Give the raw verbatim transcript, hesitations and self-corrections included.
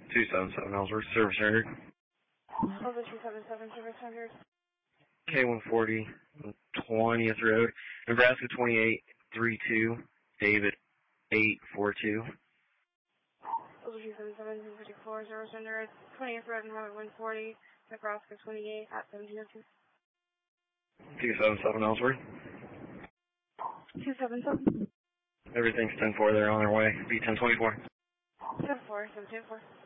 two seven seven Ellsworth, service rendered. Over two seven seven, service rendered. K one forty, twentieth Road, Nebraska twenty-eight three two, David eight four two. Over two seven seven, two fifty-four, service rendered. twentieth Road and Highway one forty, Nebraska twenty-eight at seventeen oh two. two seven seven Ellsworth. two seven seven. Everything's ten four there on their way. B ten twenty-four. seven four, seven two four.